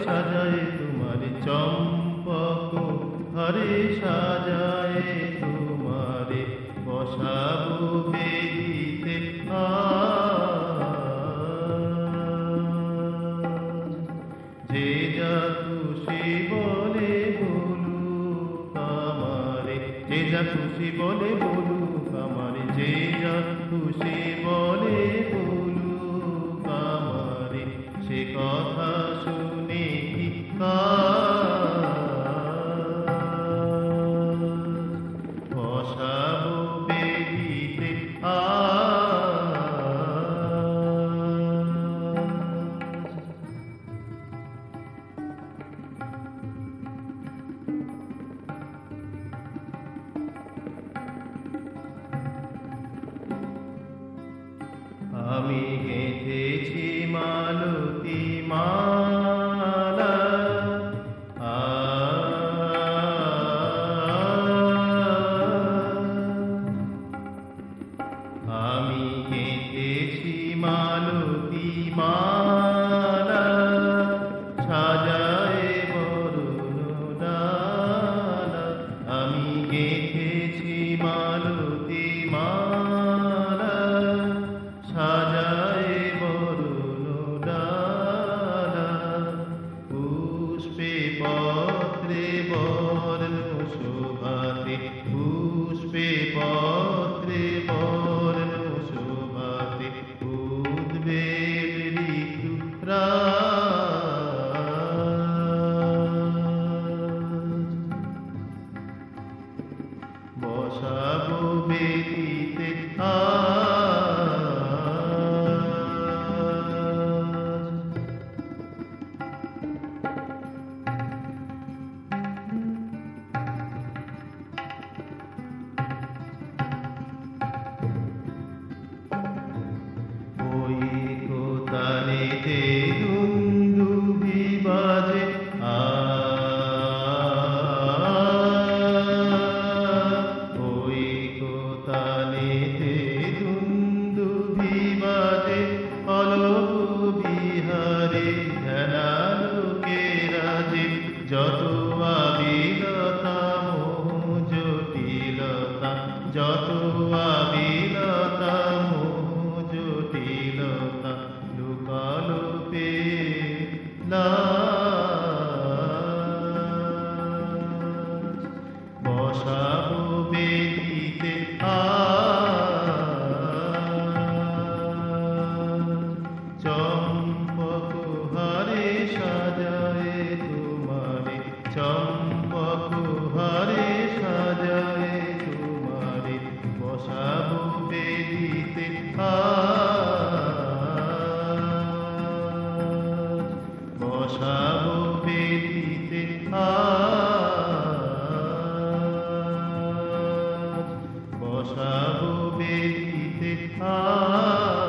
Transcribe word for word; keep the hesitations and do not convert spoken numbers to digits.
সাজায় তোমার চম্পক ঘরে সাজায় তোমারে বসাবো বেদিতে যে যা খুশি বলে বলুক আমারে যে যা খুশি বলে বলুক আমারে যে যা খুশি বলে বলুক আমারে সে কথা শুনে কি বসাবো বেদিতে আমি গেঁথেছি মালতী মালা আমি গেঁথেছি মালতী মালা সাজায় বরণ ডালা আমি গেঁথেছি মালতী মালা সাজায় বরণ ডালা পুষ্পে পত্রে বর্ণ শোভাতে পুষ্পে পত্রে বর্ণ শোভাতে উদ্বেগ ঋতু বসাবো বেদিতে ওই কোতালেতে দুন্দুভি বাজে ওই কোতালেতে দুন্দুভি বাজে অলপ বিহারে ধ্যানালোকে রাজে যত আবিলতা মোহ জটিলতা যত আবিলতা মোহ জটিলতা লুকালোপে বসাবো বেদিতে চম্পক হারে সাজায় তোমারে চম্পক হারে সাজায় তোমারে বসাবো বেদিতে বসাবো বেদিতে বসাবো বেদিতে